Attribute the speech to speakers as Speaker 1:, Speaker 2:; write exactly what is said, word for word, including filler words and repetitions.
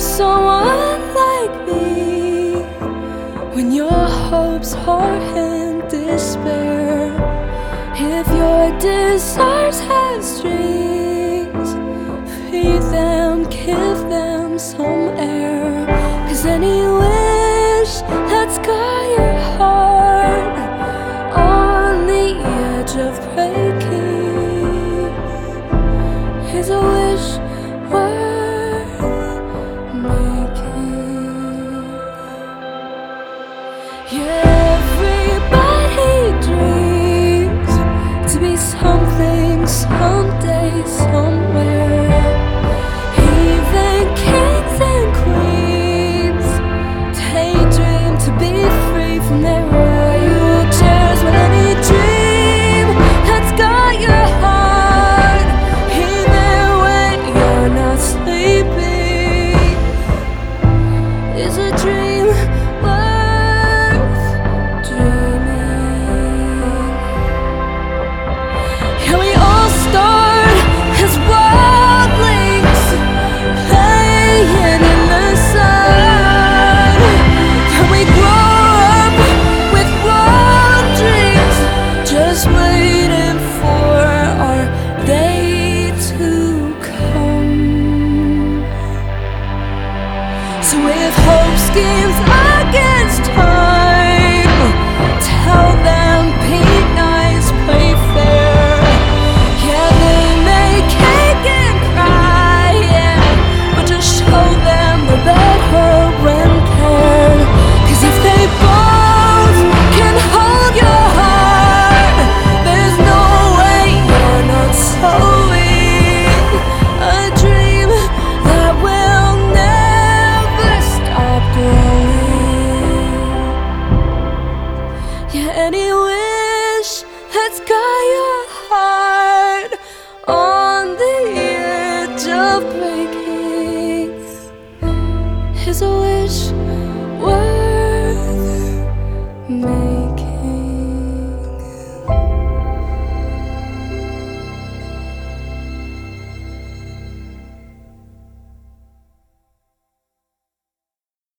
Speaker 1: someone like me when your hopes are in despair. If your desires have strings, free them, give them some air. 'Cause any wish that's got your heart on the edge of breaking is a wish worth making. Yeah, everybody dreams to be something someday, somewhere. Even kings and queens daydream to be free from their royal chairs. But any dream that's got your heart, even when you're not sleeping, is a dream worth dreaming. Yeah, we all start as wildlings, playing in the sun. Then we grow up with wild dreams, just waiting for our day to come. So if hope schemes against time, tell them be nice, play fair. Yeah, they may kick and cry, yeah, but just show them the better when paired. 'Cause if they both can hold your heart, there's no way you're not sowing a dream that will never stop growing. Yeah, any wish that's got your heart on the edge of breaking is a wish